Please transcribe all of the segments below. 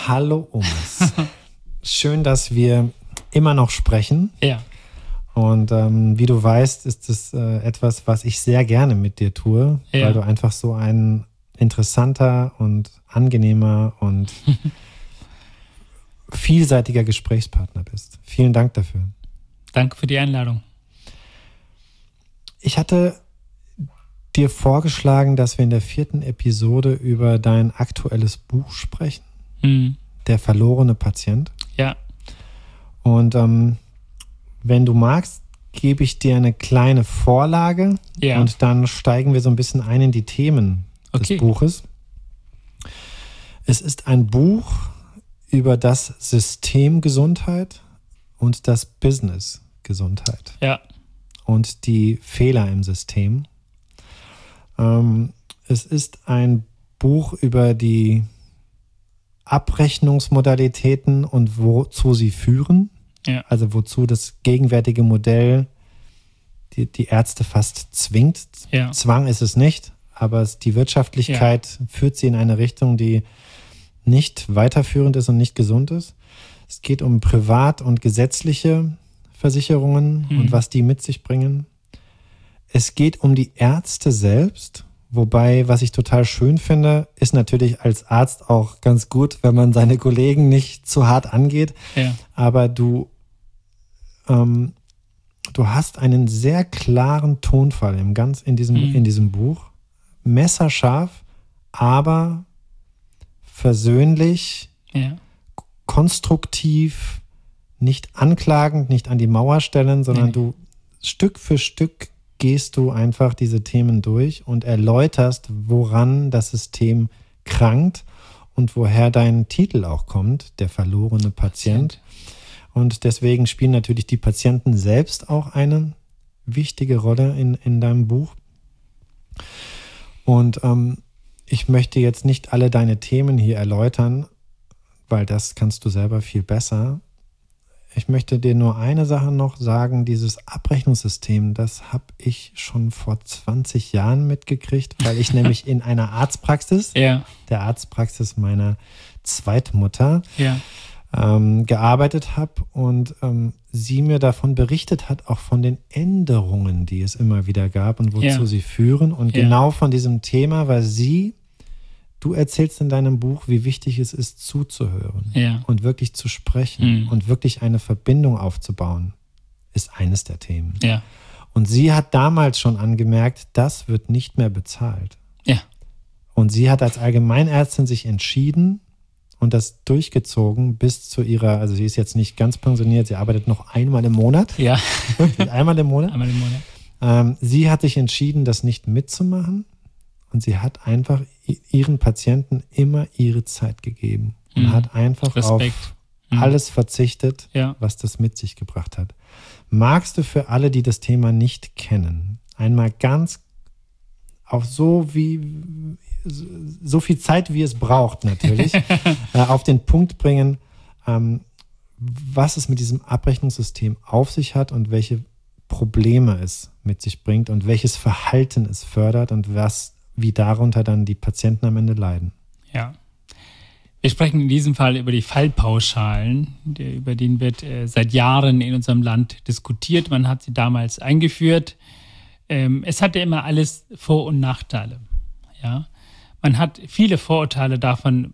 Hallo Umes. Schön, dass wir immer noch sprechen. Ja. Und wie du weißt, ist es etwas, was ich sehr gerne mit dir tue, weil du einfach so ein interessanter und angenehmer und vielseitiger Gesprächspartner bist. Vielen Dank dafür. Danke für die Einladung. Ich hatte dir vorgeschlagen, dass wir in der 4. Episode über dein aktuelles Buch sprechen. Der verlorene Patient. Ja. Und wenn du magst, gebe ich dir eine kleine Vorlage und dann steigen wir so ein bisschen ein in die Themen des Buches. Es ist ein Buch über das System Gesundheit und das Business Gesundheit. Ja. Und die Fehler im System. Es ist ein Buch über die Abrechnungsmodalitäten und wozu sie führen. Ja. Also wozu das gegenwärtige Modell die Ärzte fast zwingt. Ja. Zwang ist es nicht, aber die Wirtschaftlichkeit führt sie in eine Richtung, die nicht weiterführend ist und nicht gesund ist. Es geht um privat- und gesetzliche Versicherungen und was die mit sich bringen. Es geht um die Ärzte selbst, wobei, was ich total schön finde, ist natürlich als Arzt auch ganz gut, wenn man seine Kollegen nicht zu hart angeht. Ja. Aber du hast einen sehr klaren Tonfall in diesem Buch. Messerscharf, aber versöhnlich, konstruktiv, nicht anklagend, nicht an die Mauer stellen, sondern du Stück für Stück gehst du einfach diese Themen durch und erläuterst, woran das System krankt und woher dein Titel auch kommt, der verlorene Patient. Und deswegen spielen natürlich die Patienten selbst auch eine wichtige Rolle in deinem Buch. Und ich möchte jetzt nicht alle deine Themen hier erläutern, weil das kannst du selber viel besser. Ich möchte dir nur eine Sache noch sagen, dieses Abrechnungssystem, das habe ich schon vor 20 Jahren mitgekriegt, weil ich nämlich in einer Arztpraxis, der Arztpraxis meiner Zweitmutter, gearbeitet habe und sie mir davon berichtet hat, auch von den Änderungen, die es immer wieder gab und wozu sie führen. Und genau von diesem Thema, weil du erzählst in deinem Buch, wie wichtig es ist, zuzuhören und wirklich zu sprechen und wirklich eine Verbindung aufzubauen, ist eines der Themen. Ja. Und sie hat damals schon angemerkt, das wird nicht mehr bezahlt. Ja. Und sie hat als Allgemeinärztin sich entschieden und das durchgezogen bis zu ihrer, also sie ist jetzt nicht ganz pensioniert, sie arbeitet noch einmal im Monat. Ja. Einmal im Monat. Einmal im Monat. Sie hat sich entschieden, das nicht mitzumachen. Und sie hat einfach ihren Patienten immer ihre Zeit gegeben und hat einfach auf alles verzichtet, was das mit sich gebracht hat. Magst du für alle, die das Thema nicht kennen, einmal ganz auf so viel Zeit, wie es braucht natürlich, auf den Punkt bringen, was es mit diesem Abrechnungssystem auf sich hat und welche Probleme es mit sich bringt und welches Verhalten es fördert und wie darunter dann die Patienten am Ende leiden. Ja. Wir sprechen in diesem Fall über die Fallpauschalen, über die wird seit Jahren in unserem Land diskutiert. Man hat sie damals eingeführt. Es hatte immer alles Vor- und Nachteile. Ja. Man hat viele Vorurteile davon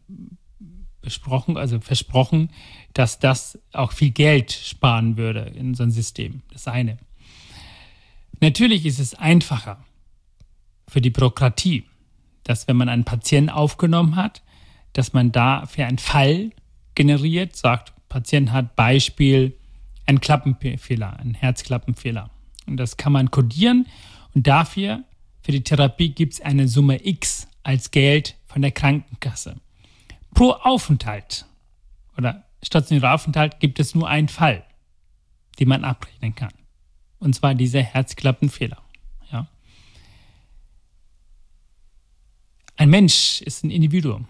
versprochen, dass das auch viel Geld sparen würde in unserem System. Das eine. Natürlich ist es einfacher für die Bürokratie, dass wenn man einen Patienten aufgenommen hat, dass man da für einen Fall generiert, sagt, Patient hat Beispiel einen Klappenfehler, einen Herzklappenfehler. Und das kann man kodieren und dafür, für die Therapie gibt es eine Summe X als Geld von der Krankenkasse. Pro Aufenthalt oder stationärer Aufenthalt gibt es nur einen Fall, den man abrechnen kann. Und zwar dieser Herzklappenfehler. Ja. Ein Mensch ist ein Individuum.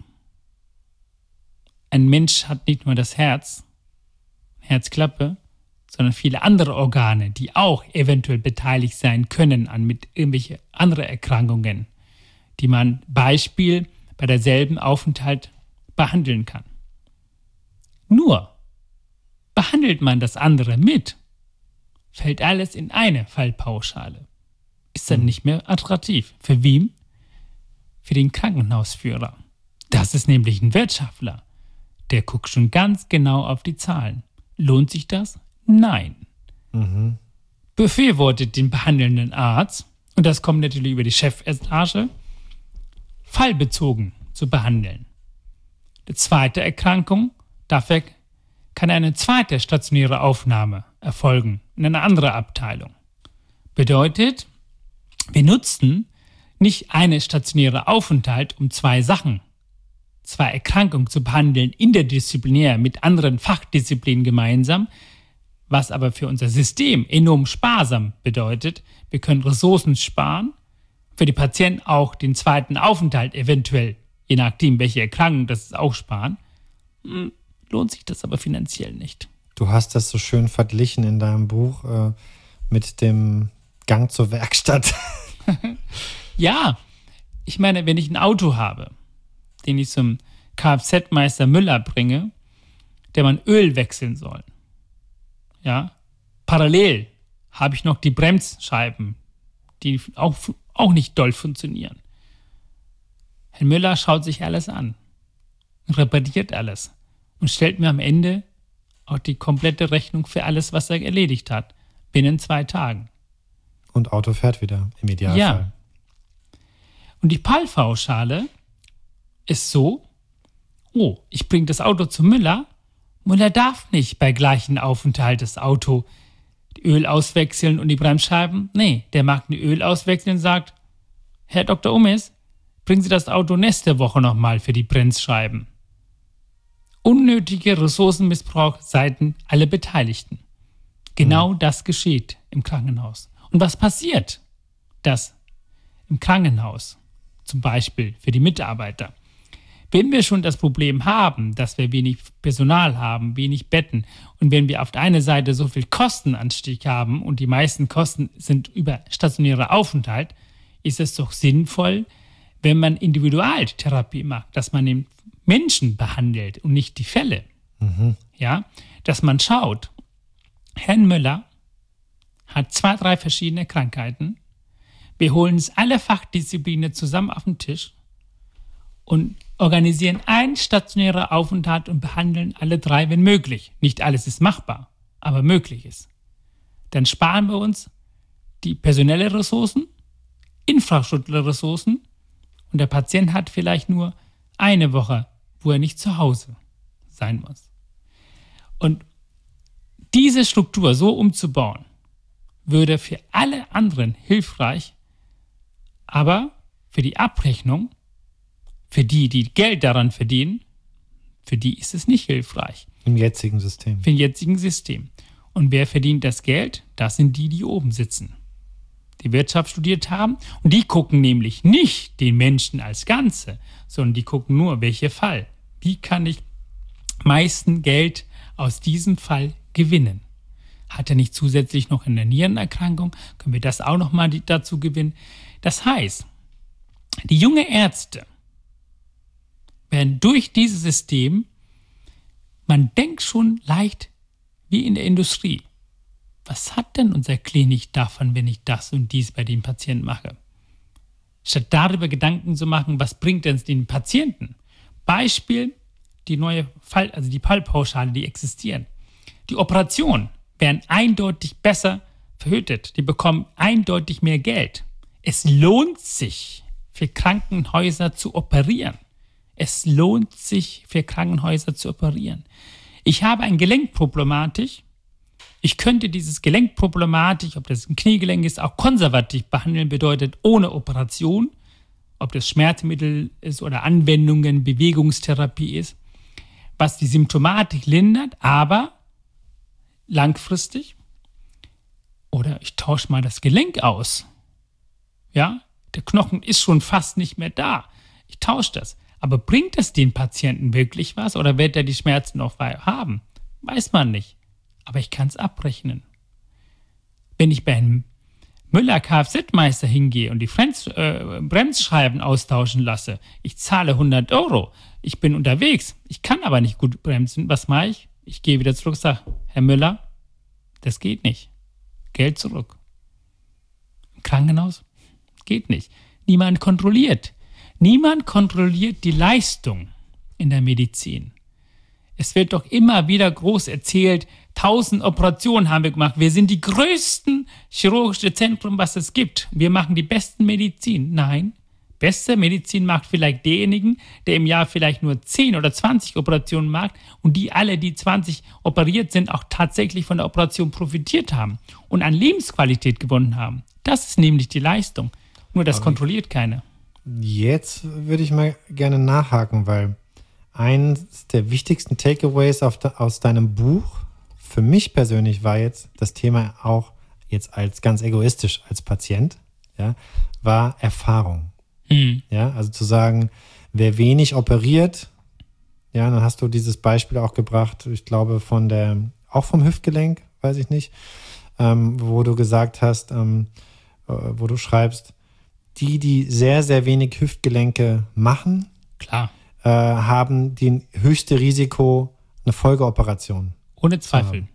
Ein Mensch hat nicht nur das Herz, Herzklappe, sondern viele andere Organe, die auch eventuell beteiligt sein können an mit irgendwelchen anderen Erkrankungen, die man Beispiel bei derselben Aufenthalt behandeln kann. Nur behandelt man das andere mit, fällt alles in eine Fallpauschale. Ist dann nicht mehr attraktiv. Für wen? Für den Krankenhausführer. Das ist nämlich ein Wirtschaftler. Der guckt schon ganz genau auf die Zahlen. Lohnt sich das? Nein. Befürwortet den behandelnden Arzt, und das kommt natürlich über die Chefetage, fallbezogen zu behandeln. Die zweite Erkrankung, dafür kann eine zweite stationäre Aufnahme erfolgen in eine andere Abteilung. Bedeutet, wir nutzen nicht eine stationäre Aufenthalt, um zwei Erkrankungen zu behandeln, interdisziplinär mit anderen Fachdisziplinen gemeinsam, was aber für unser System enorm sparsam bedeutet. Wir können Ressourcen sparen, für die Patienten auch den zweiten Aufenthalt eventuell, je nachdem welche Erkrankung, das ist auch sparen. Lohnt sich das aber finanziell nicht. Du hast das so schön verglichen in deinem Buch mit dem Gang zur Werkstatt. Ja, ich meine, wenn ich ein Auto habe, den ich zum Kfz-Meister Müller bringe, der man Öl wechseln soll. Ja, parallel habe ich noch die Bremsscheiben, die auch nicht doll funktionieren. Herr Müller schaut sich alles an, repariert alles und stellt mir am Ende auch die komplette Rechnung für alles, was er erledigt hat, binnen 2 Tagen. Und Auto fährt wieder, im Idealfall. Ja. Und die Fallpauschale ist so, ich bringe das Auto zu Müller. Müller darf nicht bei gleichem Aufenthalt das Auto die Öl auswechseln und die Bremsscheiben. Nee, der mag die Öl auswechseln und sagt, Herr Dr. Ummes, bringen Sie das Auto nächste Woche nochmal für die Bremsscheiben. Unnötiger Ressourcenmissbrauch seitens aller Beteiligten. Genau das geschieht im Krankenhaus. Und was passiert? Das im Krankenhaus, zum Beispiel für die Mitarbeiter. Wenn wir schon das Problem haben, dass wir wenig Personal haben, wenig Betten und wenn wir auf der einen Seite so viel Kostenanstieg haben und die meisten Kosten sind über stationäre Aufenthalt, ist es doch sinnvoll, wenn man Individualtherapie macht, dass man den Menschen behandelt und nicht die Fälle. Ja, dass man schaut, Herrn Müller hat 2, 3 verschiedene Krankheiten. Wir holen uns alle Fachdisziplinen zusammen auf den Tisch und organisieren einen stationären Aufenthalt und behandeln alle 3, wenn möglich. Nicht alles ist machbar, aber möglich ist. Dann sparen wir uns die personellen Ressourcen, infrastrukturelle Ressourcen und der Patient hat vielleicht nur eine Woche, wo er nicht zu Hause sein muss. Und diese Struktur so umzubauen, würde für alle anderen hilfreich, aber für die Abrechnung, für die Geld daran verdienen, für die ist es nicht hilfreich. Im jetzigen System. Im jetzigen System. Und wer verdient das Geld? Das sind die oben sitzen. Die Wirtschaft studiert haben. Und die gucken nämlich nicht den Menschen als Ganze, sondern die gucken nur, welcher Fall. Wie kann ich am meisten Geld aus diesem Fall gewinnen? Hat er nicht zusätzlich noch eine Nierenerkrankung? Können wir das auch nochmal dazu gewinnen? Das heißt, die jungen Ärzte werden durch dieses System, man denkt schon leicht wie in der Industrie. Was hat denn unsere Klinik davon, wenn ich das und dies bei den Patienten mache? Statt darüber Gedanken zu machen, was bringt denn den Patienten? Beispiel, die Fallpauschale, die existieren. Die Operationen werden eindeutig besser verhütet. Die bekommen eindeutig mehr Geld. Es lohnt sich, für Krankenhäuser zu operieren. Es lohnt sich, für Krankenhäuser zu operieren. Ich habe eine Gelenkproblematik. Ich könnte dieses Gelenkproblematik, ob das ein Kniegelenk ist, auch konservativ behandeln, bedeutet ohne Operation, ob das Schmerzmittel ist oder Anwendungen, Bewegungstherapie ist, was die Symptomatik lindert, aber langfristig. Oder ich tausche mal das Gelenk aus. Ja, der Knochen ist schon fast nicht mehr da. Ich tausche das. Aber bringt es den Patienten wirklich was oder wird er die Schmerzen noch haben? Weiß man nicht. Aber ich kann es abrechnen. Wenn ich bei einem Müller Kfz-Meister hingehe und die Bremsscheiben austauschen lasse, ich zahle 100 €, ich bin unterwegs, ich kann aber nicht gut bremsen, was mache ich? Ich gehe wieder zurück und sage, Herr Müller, das geht nicht. Geld zurück. Im Krankenhaus? Geht nicht. Niemand kontrolliert die Leistung in der Medizin. Es wird doch immer wieder groß erzählt, 1000 Operationen haben wir gemacht. Wir sind die größten chirurgische Zentrum, was es gibt. Wir machen die besten Medizin. Nein, beste Medizin macht vielleicht derjenigen, der im Jahr vielleicht nur 10 oder 20 Operationen macht und die 20 operiert sind, auch tatsächlich von der Operation profitiert haben und an Lebensqualität gewonnen haben. Das ist nämlich die Leistung. Nur das kontrolliert keiner. Jetzt würde ich mal gerne nachhaken, weil eines der wichtigsten Takeaways aus deinem Buch für mich persönlich war jetzt das Thema auch jetzt als ganz egoistisch als Patient, ja, war Erfahrung. Ja, also zu sagen, wer wenig operiert, ja, dann hast du dieses Beispiel auch gebracht, ich glaube auch vom Hüftgelenk, weiß ich nicht, wo du gesagt hast, wo du schreibst, die sehr, sehr wenig Hüftgelenke machen, klar, haben das höchste Risiko, eine Folgeoperation. Ohne Zweifel.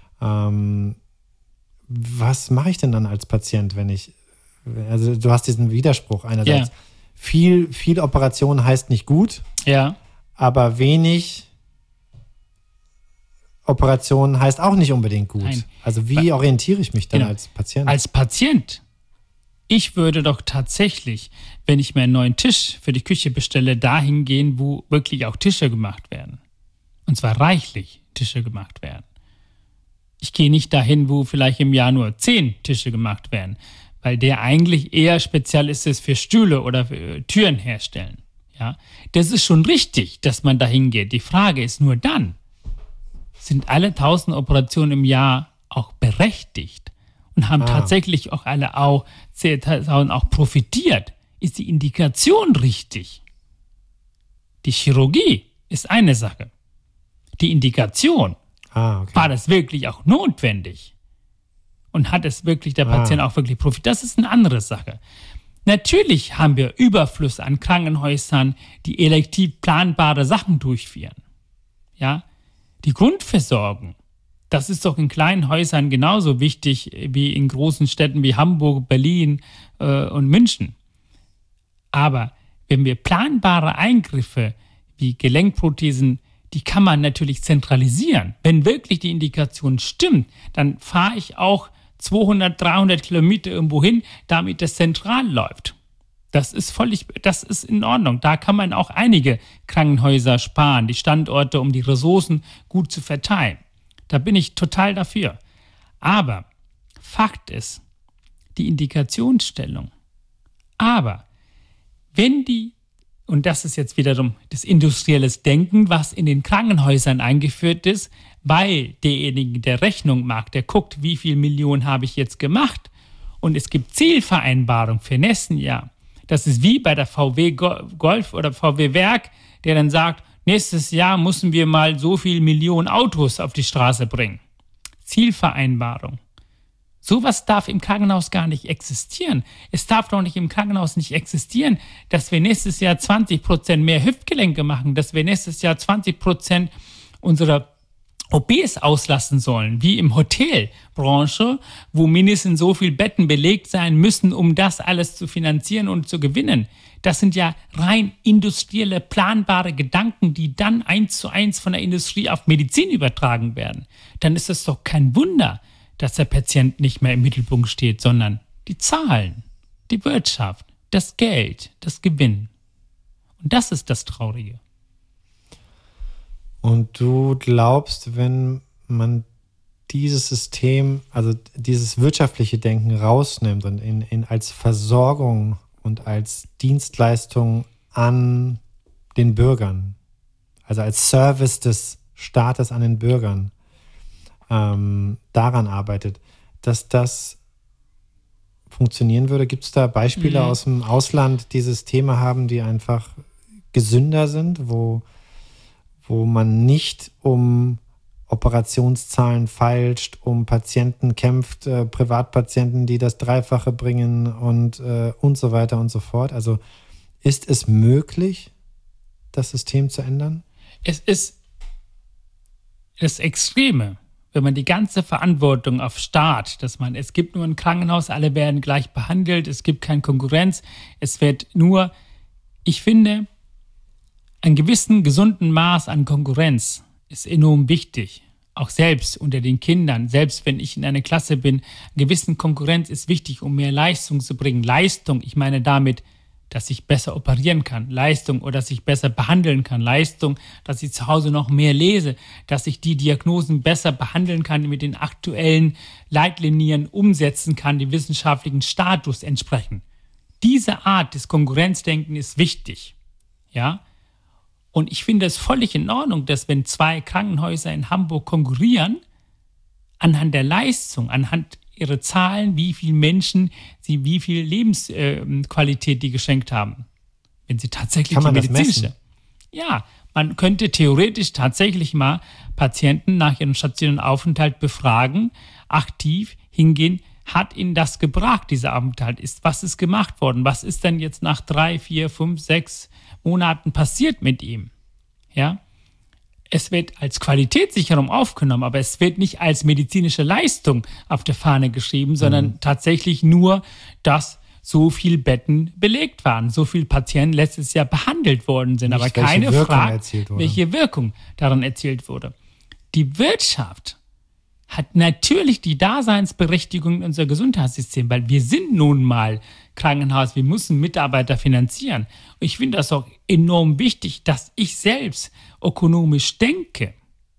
Was mache ich denn dann als Patient, also du hast diesen Widerspruch einerseits. Ja. Viel Operation heißt nicht gut, ja, aber wenig Operation heißt auch nicht unbedingt gut. Nein. Also wie orientiere ich mich dann als Patient? Als Patient? Ich würde doch tatsächlich, wenn ich mir einen neuen Tisch für die Küche bestelle, dahin gehen, wo wirklich auch Tische gemacht werden. Und zwar reichlich Tische gemacht werden. Ich gehe nicht dahin, wo vielleicht im Jahr nur 10 Tische gemacht werden, weil der eigentlich eher Spezialist ist für Stühle oder für Türen herstellen. Ja? Das ist schon richtig, dass man dahin geht. Die Frage ist nur dann, sind alle 1000 Operationen im Jahr auch berechtigt und haben tatsächlich auch alle auch profitiert? Ist die Indikation richtig? Die Chirurgie ist eine Sache. Die Indikation, okay. War das wirklich auch notwendig? Und hat es wirklich der Patient auch wirklich profitiert? Das ist eine andere Sache. Natürlich haben wir Überfluss an Krankenhäusern, die elektiv planbare Sachen durchführen. Ja? Die Grundversorgung, das ist doch in kleinen Häusern genauso wichtig wie in großen Städten wie Hamburg, Berlin und München. Aber wenn wir planbare Eingriffe wie Gelenkprothesen, die kann man natürlich zentralisieren. Wenn wirklich die Indikation stimmt, dann fahre ich auch 200, 300 Kilometer irgendwo hin, damit das zentral läuft. Das ist in Ordnung. Da kann man auch einige Krankenhäuser sparen, die Standorte, um die Ressourcen gut zu verteilen. Da bin ich total dafür. Aber Fakt ist, die Indikationsstellung. Aber wenn und das ist jetzt wiederum das industrielles Denken, was in den Krankenhäusern eingeführt ist, weil derjenige, der Rechnung macht, der guckt, wie viel Millionen habe ich jetzt gemacht und es gibt Zielvereinbarung für nächsten Jahr. Das ist wie bei der VW Golf oder VW Werk, der dann sagt, nächstes Jahr müssen wir mal so viel Millionen Autos auf die Straße bringen. Zielvereinbarung. Sowas darf im Krankenhaus gar nicht existieren. Es darf doch nicht im Krankenhaus nicht existieren, dass wir nächstes Jahr 20% mehr Hüftgelenke machen, dass wir nächstes Jahr 20% unserer OPs auslassen sollen, wie im Hotelbranche, wo mindestens so viele Betten belegt sein müssen, um das alles zu finanzieren und zu gewinnen. Das sind ja rein industrielle, planbare Gedanken, die dann 1:1 von der Industrie auf Medizin übertragen werden. Dann ist es doch kein Wunder, dass der Patient nicht mehr im Mittelpunkt steht, sondern die Zahlen, die Wirtschaft, das Geld, das Gewinn. Und das ist das Traurige. Und du glaubst, wenn man dieses System, also dieses wirtschaftliche Denken rausnimmt und als Versorgung und als Dienstleistung an den Bürgern, also als Service des Staates an den Bürgern, daran arbeitet, dass das funktionieren würde? Gibt es da Beispiele aus dem Ausland, die dieses Thema haben, die einfach gesünder sind, wo man nicht um Operationszahlen feilscht, um Patienten kämpft, Privatpatienten, die das Dreifache bringen und so weiter und so fort. Also ist es möglich, das System zu ändern? Es ist das Extreme, wenn man die ganze Verantwortung auf Staat, es gibt nur ein Krankenhaus, alle werden gleich behandelt, es gibt keine Konkurrenz, es wird nur, ich finde, einen gewissen gesunden Maß an Konkurrenz ist enorm wichtig. Auch selbst unter den Kindern, selbst wenn ich in einer Klasse bin, eine gewisse Konkurrenz ist wichtig, um mehr Leistung zu bringen. Leistung, ich meine damit, dass ich besser operieren kann. Leistung, oder dass ich besser behandeln kann. Leistung, dass ich zu Hause noch mehr lese, dass ich die Diagnosen besser behandeln kann, mit den aktuellen Leitlinien umsetzen kann, die wissenschaftlichen Status entsprechen. Diese Art des Konkurrenzdenkens ist wichtig. Ja? Und ich finde es völlig in Ordnung, dass wenn 2 Krankenhäuser in Hamburg konkurrieren, anhand der Leistung, anhand ihrer Zahlen, wie viele Menschen sie, wie viel Lebensqualität die geschenkt haben. Wenn sie tatsächlich kann man die medizinische. Das messen? Ja, man könnte theoretisch tatsächlich mal Patienten nach ihrem stationären Aufenthalt befragen, aktiv hingehen, hat ihnen das gebracht, dieser Aufenthalt? Was ist gemacht worden? Was ist denn jetzt nach 3, 4, 5, 6 Monaten passiert mit ihm? Ja? Es wird als Qualitätssicherung aufgenommen, aber es wird nicht als medizinische Leistung auf der Fahne geschrieben, sondern tatsächlich nur, dass so viele Betten belegt waren, so viele Patienten letztes Jahr behandelt worden sind, nicht, aber keine Frage, welche Wirkung daran erzielt wurde. Die Wirtschaft hat natürlich die Daseinsberechtigung in unser Gesundheitssystem, weil wir sind nun mal Krankenhaus, wir müssen Mitarbeiter finanzieren. Und ich finde das auch enorm wichtig, dass ich selbst ökonomisch denke.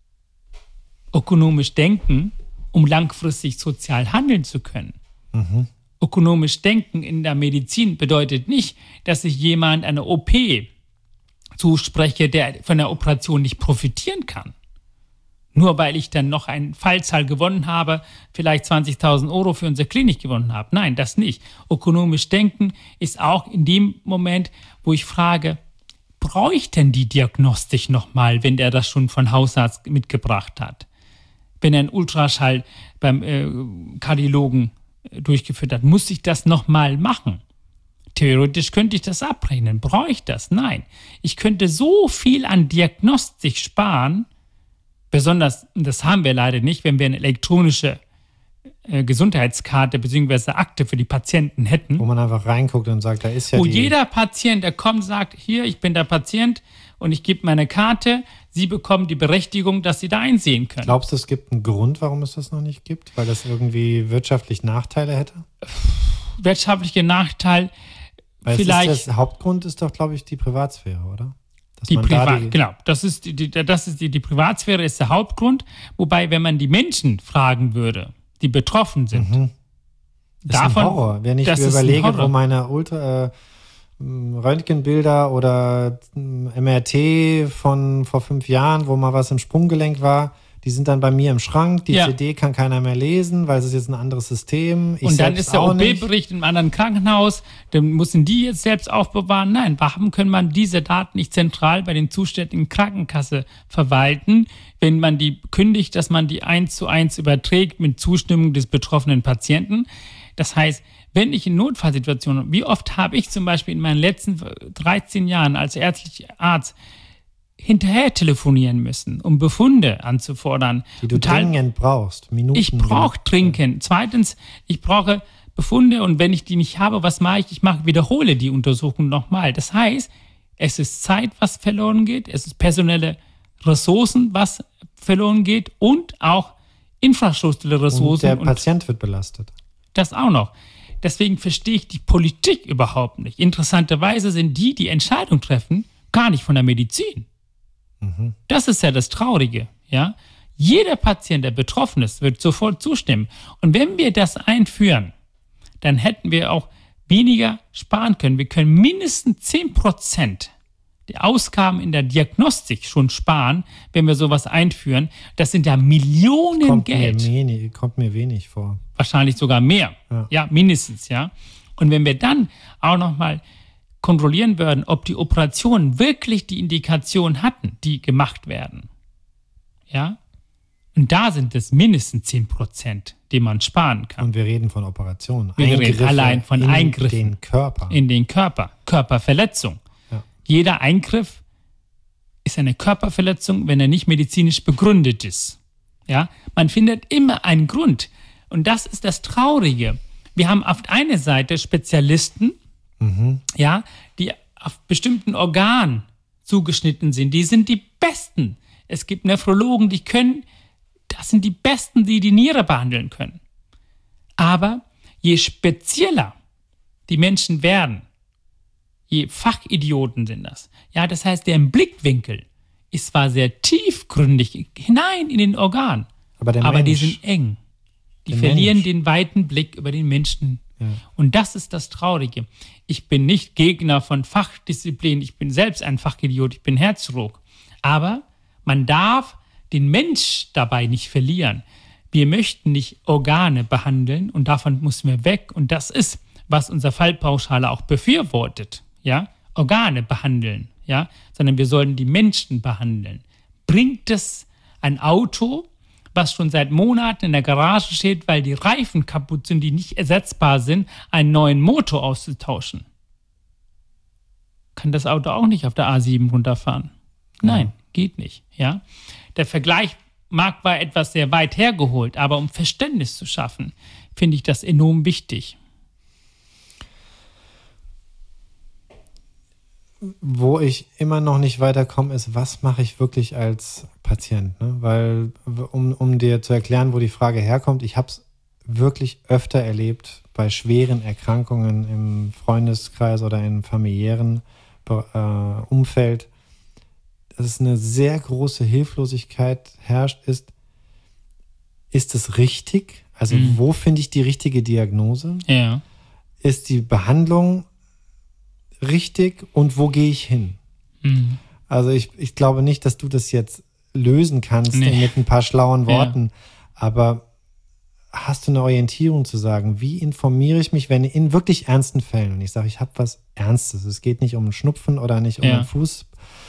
Ökonomisch denken, um langfristig sozial handeln zu können. Mhm. Ökonomisch denken in der Medizin bedeutet nicht, dass ich jemand eine OP zuspreche, der von der Operation nicht profitieren kann. Nur weil ich dann noch einen Fallzahl gewonnen habe, vielleicht 20.000 € für unsere Klinik gewonnen habe. Nein, das nicht. Ökonomisch denken ist auch in dem Moment, wo ich frage, bräuchte denn die Diagnostik nochmal, wenn der das schon von Hausarzt mitgebracht hat? Wenn er einen Ultraschall beim Kardiologen durchgeführt hat, muss ich das nochmal machen? Theoretisch könnte ich das abrechnen. Brauche ich das? Nein. Ich könnte so viel an Diagnostik sparen, besonders, das haben wir leider nicht, wenn wir eine elektronische Gesundheitskarte bzw. Akte für die Patienten hätten. Wo man einfach reinguckt und sagt, da ist ja wo jeder Patient, der kommt, sagt, hier, ich bin der Patient und ich gebe meine Karte, Sie bekommen die Berechtigung, dass Sie da einsehen können. Glaubst du, es gibt einen Grund, warum es das noch nicht gibt? Weil das irgendwie wirtschaftlich Nachteile hätte? Wirtschaftliche Nachteil, weil vielleicht. Der Hauptgrund ist doch, glaube ich, die Privatsphäre, oder? Genau, das ist die Privatsphäre ist der Hauptgrund, wobei, wenn man die Menschen fragen würde, die betroffen sind, das ist ein Horror. Wenn ich mir überlege, wo meine Röntgenbilder oder MRT von vor 5 Jahren, wo mal was im Sprunggelenk war, die sind dann bei mir im Schrank, die CD kann keiner mehr lesen, weil es ist jetzt ein anderes System. Und dann ist der OP-Bericht im anderen Krankenhaus, dann müssen die jetzt selbst aufbewahren. Nein, warum können man diese Daten nicht zentral bei den zuständigen Krankenkasse verwalten, wenn man die kündigt, dass man die 1:1 überträgt mit Zustimmung des betroffenen Patienten? Das heißt, wenn ich in Notfallsituationen, wie oft habe ich zum Beispiel in meinen letzten 13 Jahren als ärztlicher Arzt hinterher telefonieren müssen, um Befunde anzufordern. Die du dringend brauchst. Minuten. Ich brauche dringend. Zweitens, ich brauche Befunde und wenn ich die nicht habe, was mache ich? Ich wiederhole die Untersuchung nochmal. Das heißt, es ist Zeit, was verloren geht, es ist personelle Ressourcen, was verloren geht und auch infrastrukturelle Ressourcen. Und der Patient wird belastet. Das auch noch. Deswegen verstehe ich die Politik überhaupt nicht. Interessanterweise sind die Entscheidung treffen, gar nicht von der Medizin. Das ist ja das Traurige, ja. Jeder Patient, der betroffen ist, wird sofort zustimmen. Und wenn wir das einführen, dann hätten wir auch weniger sparen können. Wir können mindestens 10% der Ausgaben in der Diagnostik schon sparen, wenn wir sowas einführen. Das sind ja Millionen Geld. Kommt mir wenig vor. Wahrscheinlich sogar mehr. Ja, mindestens, ja. Und wenn wir dann auch nochmal kontrollieren würden, ob die Operationen wirklich die Indikation hatten, die gemacht werden. Ja? Und da sind es mindestens 10%, die man sparen kann. Und wir reden von Operationen. Wir reden allein von Eingriffen. In den Körper. Körperverletzung. Ja. Jeder Eingriff ist eine Körperverletzung, wenn er nicht medizinisch begründet ist. Ja? Man findet immer einen Grund. Und das ist das Traurige. Wir haben auf einer Seite Spezialisten, ja, die auf bestimmten Organen zugeschnitten sind. Die sind die Besten. Es gibt Nephrologen, das sind die Besten, die die Niere behandeln können. Aber je spezieller die Menschen werden, je Fachidioten sind das. Ja, das heißt, deren Blickwinkel ist zwar sehr tiefgründig hinein in den Organ, aber die sind eng. Die verlieren den weiten Blick über den Menschen. Ja. Und das ist das Traurige. Ich bin nicht Gegner von Fachdisziplinen. Ich bin selbst ein Fachidiot. Ich bin Herzchirurg. Aber man darf den Mensch dabei nicht verlieren. Wir möchten nicht Organe behandeln und davon müssen wir weg. Und das ist, was unser Fallpauschale auch befürwortet. Ja? Organe behandeln, ja? Sondern wir sollten die Menschen behandeln. Bringt es ein Auto, was schon seit Monaten in der Garage steht, weil die Reifen kaputt sind, die nicht ersetzbar sind, einen neuen Motor auszutauschen? Kann das Auto auch nicht auf der A7 runterfahren? Nein, geht nicht. Ja? Der Vergleich war etwas sehr weit hergeholt, aber um Verständnis zu schaffen, finde ich das enorm wichtig. Wo ich immer noch nicht weiterkomme, ist, was mache ich wirklich als Patient? Ne? Weil, um dir zu erklären, wo die Frage herkommt, ich habe es wirklich öfter erlebt bei schweren Erkrankungen im Freundeskreis oder im familiären Umfeld, dass es eine sehr große Hilflosigkeit herrscht, ist es richtig? Also wo finde ich die richtige Diagnose? Ja. Ist die Behandlung richtig und wo gehe ich hin? Also ich glaube nicht, dass du das jetzt lösen kannst mit ein paar schlauen Worten, aber hast du eine Orientierung zu sagen, wie informiere ich mich, wenn in wirklich ernsten Fällen, und ich sage, ich habe was Ernstes, es geht nicht um einen Schnupfen oder nicht um einen Fuß,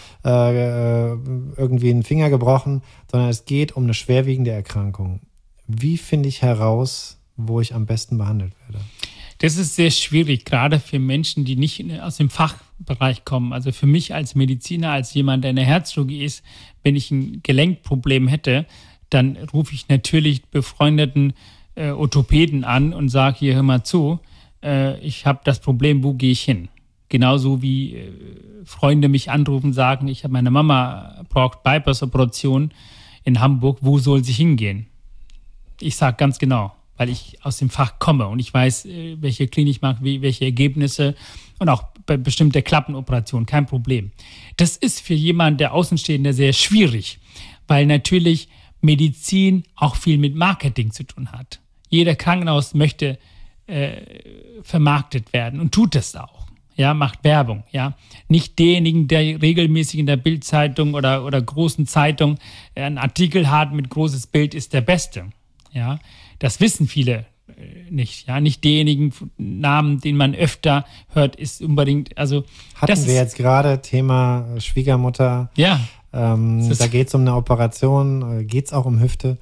irgendwie einen Finger gebrochen, sondern es geht um eine schwerwiegende Erkrankung. Wie finde ich heraus, wo ich am besten behandelt werde? Das ist sehr schwierig, gerade für Menschen, die nicht aus dem Fachbereich kommen. Also für mich als Mediziner, als jemand, der in der Herzchirurgie ist, wenn ich ein Gelenkproblem hätte, dann rufe ich natürlich befreundeten Orthopäden an und sage, hier, hör mal zu, ich habe das Problem, wo gehe ich hin? Genauso wie Freunde mich anrufen und sagen, meine Mama braucht Bypass-Operation in Hamburg, wo soll sie hingehen? Ich sage ganz genau, weil ich aus dem Fach komme und ich weiß, welche Klinik macht, welche Ergebnisse und auch bei bestimmter Klappenoperation, kein Problem. Das ist für jemanden, der Außenstehende, sehr schwierig, weil natürlich Medizin auch viel mit Marketing zu tun hat. Jeder Krankenhaus möchte vermarktet werden und tut es auch. Ja, macht Werbung. Ja, nicht derjenige, der regelmäßig in der Bild-Zeitung oder großen Zeitung einen Artikel hat mit großes Bild, ist der Beste. Ja, das wissen viele nicht. Ja, nicht denjenigen Namen, den man öfter hört, ist unbedingt. Also hatten wir jetzt gerade Thema Schwiegermutter. Ja. Da geht es um eine Operation, geht es auch um Hüfte.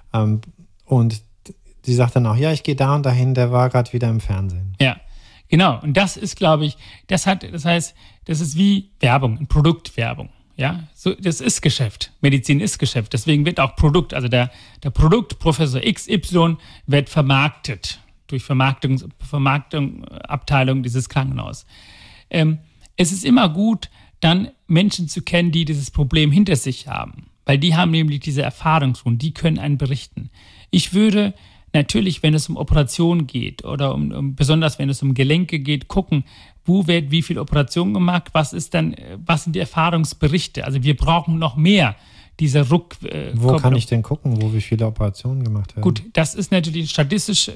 Und sie sagt dann auch, ja, ich gehe da und dahin, der war gerade wieder im Fernsehen. Ja, genau. Und das ist, glaube ich, das heißt, das ist wie Werbung, Produktwerbung. Ja, so, das ist Geschäft. Medizin ist Geschäft. Deswegen wird auch Produkt, also der Produkt Professor XY wird vermarktet durch Vermarktungsabteilung dieses Krankenhauses. Es ist immer gut, dann Menschen zu kennen, die dieses Problem hinter sich haben. Weil die haben nämlich diese Erfahrung schon, die können einen berichten. Ich würde natürlich, wenn es um Operationen geht oder besonders wenn es um Gelenke geht, gucken, wo wird wie viel Operationen gemacht, was sind die Erfahrungsberichte? Also wir brauchen noch mehr dieser Wo kann ich denn gucken, wie viele Operationen gemacht werden? Gut, das ist natürlich statistisch,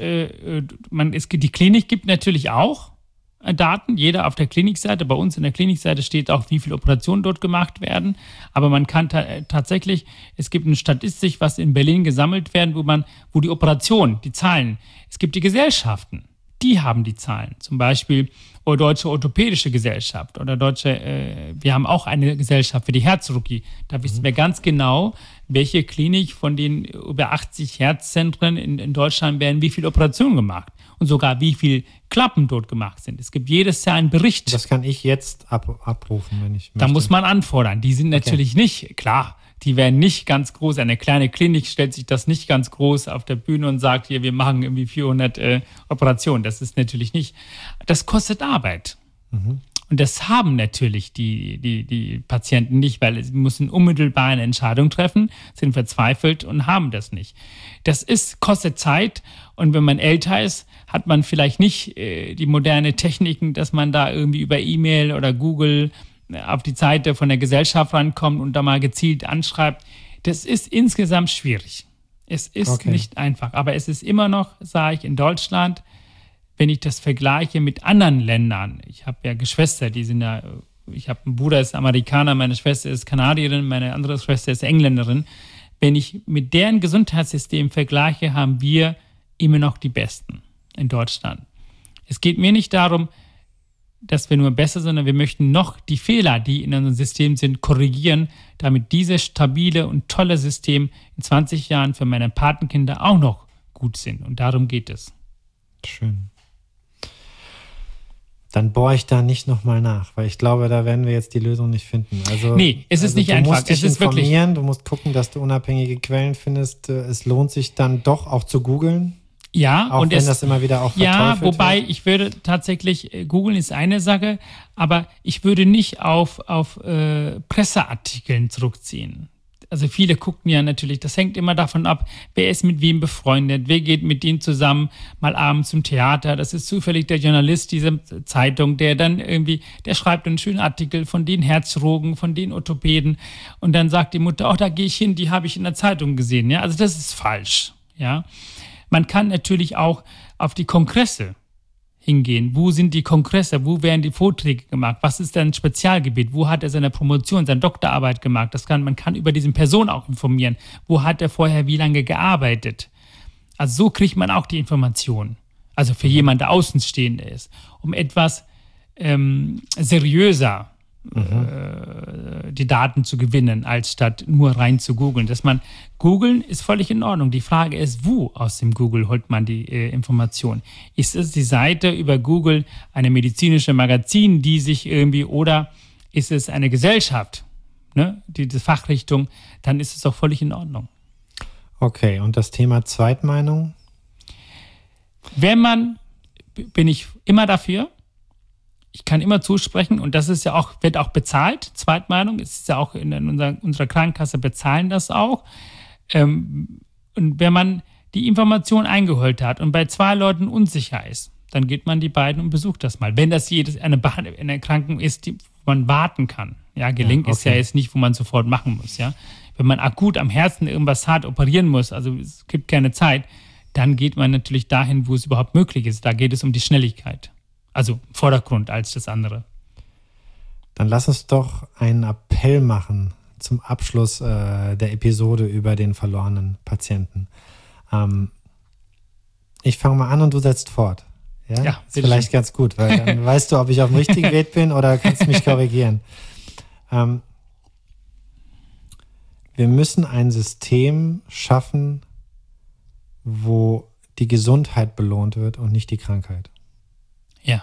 die Klinik gibt natürlich auch Daten, jeder auf der Klinikseite, bei uns in der Klinikseite steht auch, wie viele Operationen dort gemacht werden, aber man kann tatsächlich, es gibt eine Statistik, was in Berlin gesammelt werden, wo die Operationen, die Zahlen, es gibt die Gesellschaften, die haben die Zahlen. Zum Beispiel Deutsche Orthopädische Gesellschaft oder wir haben auch eine Gesellschaft für die Herzchirurgie. Da wissen wir ganz genau, welche Klinik von den über 80 Herzzentren in Deutschland werden wie viele Operationen gemacht und sogar wie viele Klappen dort gemacht sind. Es gibt jedes Jahr einen Bericht. Das kann ich jetzt abrufen, wenn ich möchte. Da muss man anfordern. Die sind natürlich nicht, klar, die werden nicht ganz groß. Eine kleine Klinik stellt sich das nicht ganz groß auf der Bühne und sagt, hier, wir machen irgendwie 400 Operationen. Das ist natürlich nicht. Das kostet Arbeit. Mhm. Und das haben natürlich die Patienten nicht, weil sie müssen unmittelbar eine Entscheidung treffen, sind verzweifelt und haben das nicht. Kostet Zeit. Und wenn man älter ist, hat man vielleicht nicht die moderne Techniken, dass man da irgendwie über E-Mail oder Google auf die Seite von der Gesellschaft rankommt und da mal gezielt anschreibt. Das ist insgesamt schwierig. Es ist nicht einfach. Aber es ist immer noch, sage ich, in Deutschland, wenn ich das vergleiche mit anderen Ländern. Ich habe ja Geschwister, ich habe einen Bruder, der ist Amerikaner, meine Schwester ist Kanadierin, meine andere Schwester ist Engländerin. Wenn ich mit deren Gesundheitssystem vergleiche, haben wir immer noch die Besten in Deutschland. Es geht mir nicht darum, dass wir nur besser sind, sondern wir möchten noch die Fehler, die in unserem System sind, korrigieren, damit dieses stabile und tolle System in 20 Jahren für meine Patenkinder auch noch gut sind. Und darum geht es. Schön. Dann bohre ich da nicht nochmal nach, weil ich glaube, da werden wir jetzt die Lösung nicht finden. Es ist nicht einfach. Du musst dich informieren, du musst gucken, dass du unabhängige Quellen findest. Es lohnt sich dann doch auch zu googeln. Ja, auch und wenn das immer wieder auch verteufelt wird. Wobei ich würde tatsächlich, googeln ist eine Sache, aber ich würde nicht auf Presseartikeln zurückziehen. Also viele gucken ja natürlich, das hängt immer davon ab, wer ist mit wem befreundet, wer geht mit denen zusammen mal abends zum Theater. Das ist zufällig der Journalist dieser Zeitung, der dann irgendwie, der schreibt einen schönen Artikel von den Herzchirurgen, von den Orthopäden und dann sagt die Mutter, da gehe ich hin, die habe ich in der Zeitung gesehen. Ja, also das ist falsch. Ja. Man kann natürlich auch auf die Kongresse hingehen. Wo sind die Kongresse? Wo werden die Vorträge gemacht? Was ist denn ein Spezialgebiet? Wo hat er seine Promotion, seine Doktorarbeit gemacht? Man kann über diese Person auch informieren. Wo hat er vorher wie lange gearbeitet? Also so kriegt man auch die Information. Also für jemanden, der Außenstehender ist. Um etwas seriöser die Daten zu gewinnen, als statt nur rein zu googeln. Googeln ist völlig in Ordnung. Die Frage ist, wo aus dem Google holt man die Information? Ist es die Seite über Google, eine medizinische Magazin, die sich irgendwie, oder ist es eine Gesellschaft, ne, diese Fachrichtung, dann ist es auch völlig in Ordnung. Okay, und das Thema Zweitmeinung? Bin ich immer dafür. Ich kann immer zusprechen und das ist ja auch, wird auch bezahlt. Zweitmeinung ist ja auch in unserer Krankenkasse bezahlen das auch. Und wenn man die Information eingeholt hat und bei 2 Leuten unsicher ist, dann geht man die beiden und besucht das mal. Wenn das eine Erkrankung ist, die man warten kann. Ja, Gelenk ist ja jetzt nicht, wo man sofort machen muss. Ja, wenn man akut am Herzen irgendwas hart operieren muss, also es gibt keine Zeit, dann geht man natürlich dahin, wo es überhaupt möglich ist. Da geht es um die Schnelligkeit. Also Vordergrund als das andere. Dann lass uns doch einen Appell machen zum Abschluss der Episode über den verlorenen Patienten. Ich fange mal an und du setzt fort. Ja, ist vielleicht ganz gut, weil dann weißt du, ob ich auf dem richtigen Weg bin oder kannst mich korrigieren. Wir müssen ein System schaffen, wo die Gesundheit belohnt wird und nicht die Krankheit. Ja.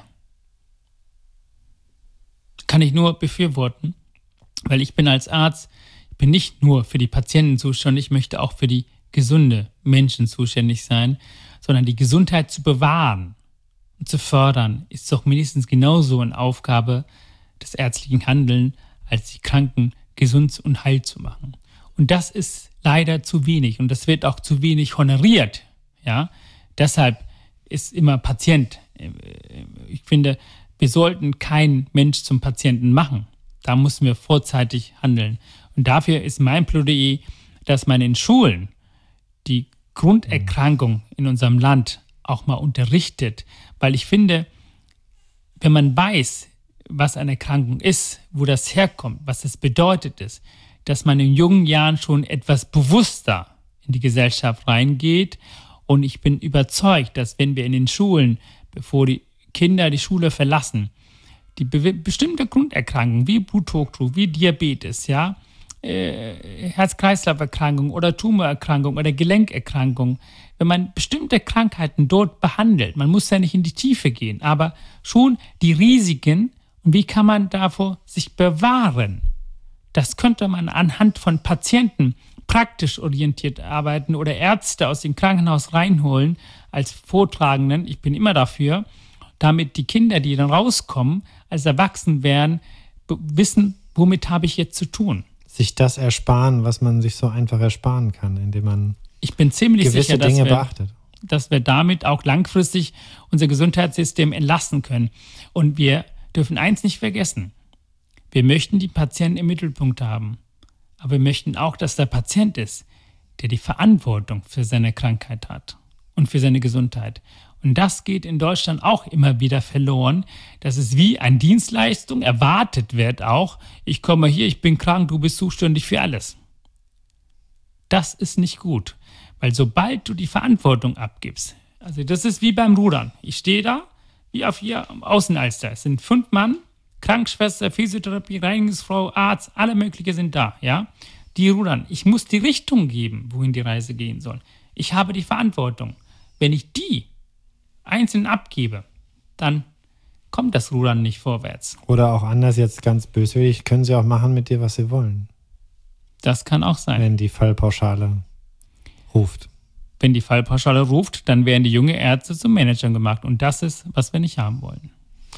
Kann ich nur befürworten, weil ich bin als Arzt, ich bin nicht nur für die Patienten zuständig, ich möchte auch für die gesunde Menschen zuständig sein, sondern die Gesundheit zu bewahren und zu fördern, ist doch mindestens genauso eine Aufgabe des ärztlichen Handelns, als die Kranken gesund und heil zu machen. Und das ist leider zu wenig und das wird auch zu wenig honoriert. Ja? Deshalb ist immer Patient. Ich finde, wir sollten keinen Mensch zum Patienten machen. Da müssen wir vorzeitig handeln. Und dafür ist mein Plädoyer, dass man in Schulen die Grunderkrankung in unserem Land auch mal unterrichtet. Weil ich finde, wenn man weiß, was eine Erkrankung ist, wo das herkommt, was es bedeutet ist, dass man in jungen Jahren schon etwas bewusster in die Gesellschaft reingeht. Und ich bin überzeugt, dass wenn wir in den Schulen bevor die Kinder die Schule verlassen, die bestimmte Grunderkrankungen wie Bluthochdruck, wie Diabetes, ja, Herz-Kreislauf-Erkrankung oder Tumorerkrankung oder Gelenkerkrankung, wenn man bestimmte Krankheiten dort behandelt, man muss ja nicht in die Tiefe gehen, aber schon die Risiken und wie kann man davor sich bewahren, das könnte man anhand von Patienten praktisch orientiert arbeiten oder Ärzte aus dem Krankenhaus reinholen als Vortragenden, ich bin immer dafür, damit die Kinder, die dann rauskommen, als erwachsen werden, wissen, womit habe ich jetzt zu tun. Sich das ersparen, was man sich so einfach ersparen kann, indem man ich bin ziemlich gewisse sicher, Dinge beachtet. Dass wir damit auch langfristig unser Gesundheitssystem entlasten können. Und wir dürfen eins nicht vergessen. Wir möchten die Patienten im Mittelpunkt haben. Aber wir möchten auch, dass der Patient ist, der die Verantwortung für seine Krankheit hat und für seine Gesundheit. Und das geht in Deutschland auch immer wieder verloren, dass es wie eine Dienstleistung erwartet wird auch, ich komme hier, ich bin krank, du bist zuständig für alles. Das ist nicht gut, weil sobald du die Verantwortung abgibst, also das ist wie beim Rudern, ich stehe da, wie auf hier am Außenalster, es sind 5 Mann, Krankenschwester, Physiotherapie, Reinigungsfrau, Arzt, alle möglichen sind da, ja, die rudern. Ich muss die Richtung geben, wohin die Reise gehen soll. Ich habe die Verantwortung. Wenn ich die einzeln abgebe, dann kommt das Rudern nicht vorwärts. Oder auch anders, jetzt ganz böswillig, können sie auch machen mit dir, was sie wollen. Das kann auch sein. Wenn die Fallpauschale ruft. Wenn die Fallpauschale ruft, dann werden die jungen Ärzte zum Managern gemacht. Und das ist, was wir nicht haben wollen.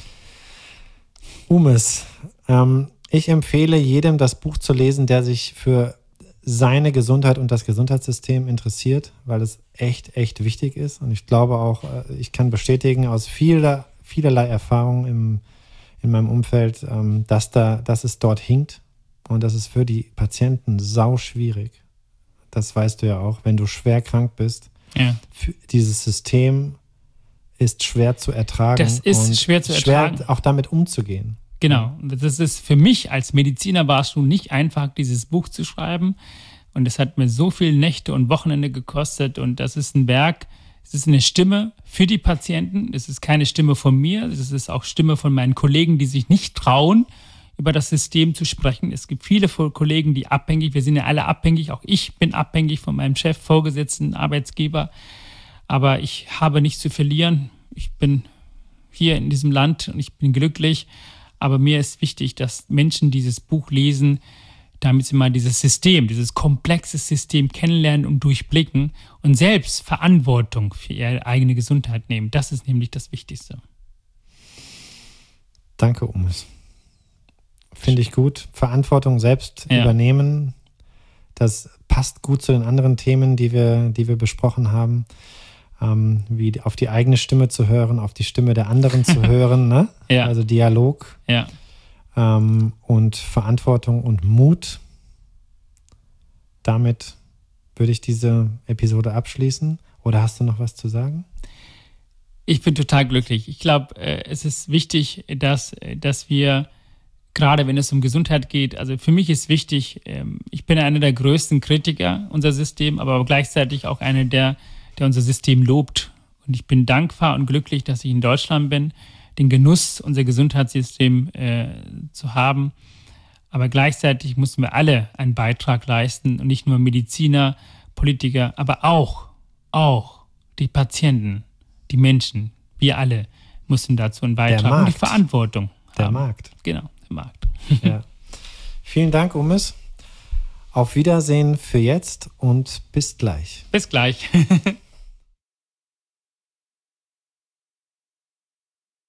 Umes, ich empfehle jedem, das Buch zu lesen, der sich für seine Gesundheit und das Gesundheitssystem interessiert, weil es echt wichtig ist. Und ich glaube auch, ich kann bestätigen aus vielerlei Erfahrung in meinem Umfeld, dass es dort hinkt und das ist für die Patienten sau schwierig. Das weißt du ja auch, wenn du schwer krank bist. Ja. Dieses System ist schwer zu ertragen. Das ist schwer zu ertragen. Schwer auch damit umzugehen. Genau, das ist für mich als Mediziner war es schon nicht einfach, dieses Buch zu schreiben und es hat mir so viele Nächte und Wochenende gekostet und das ist ein Werk, es ist eine Stimme für die Patienten, es ist keine Stimme von mir, es ist auch Stimme von meinen Kollegen, die sich nicht trauen, über das System zu sprechen. Es gibt viele Kollegen, die abhängig, wir sind ja alle abhängig, auch ich bin abhängig von meinem Chef, Vorgesetzten, Arbeitsgeber, aber ich habe nichts zu verlieren, ich bin hier in diesem Land und ich bin glücklich. Aber mir ist wichtig, dass Menschen dieses Buch lesen, damit sie mal dieses System, dieses komplexe System kennenlernen und durchblicken und selbst Verantwortung für ihre eigene Gesundheit nehmen. Das ist nämlich das Wichtigste. Danke, Umes. Finde ich gut. Verantwortung selbst übernehmen, das passt gut zu den anderen Themen, die wir besprochen haben. Wie auf die eigene Stimme zu hören, auf die Stimme der anderen zu hören, ne? Ja. Also Dialog und Verantwortung und Mut. Damit würde ich diese Episode abschließen. Oder hast du noch was zu sagen? Ich bin total glücklich. Ich glaube, es ist wichtig, dass wir, gerade wenn es um Gesundheit geht, also für mich ist wichtig, ich bin einer der größten Kritiker unser System, aber gleichzeitig auch einer der unser System lobt. Und ich bin dankbar und glücklich, dass ich in Deutschland bin, den Genuss, unser Gesundheitssystem zu haben. Aber gleichzeitig müssen wir alle einen Beitrag leisten und nicht nur Mediziner, Politiker, aber auch die Patienten, die Menschen, wir alle müssen dazu einen Beitrag und die Verantwortung haben. Der Markt. Genau, der Markt. Ja. Vielen Dank, Umes. Auf Wiedersehen für jetzt und bis gleich. Bis gleich.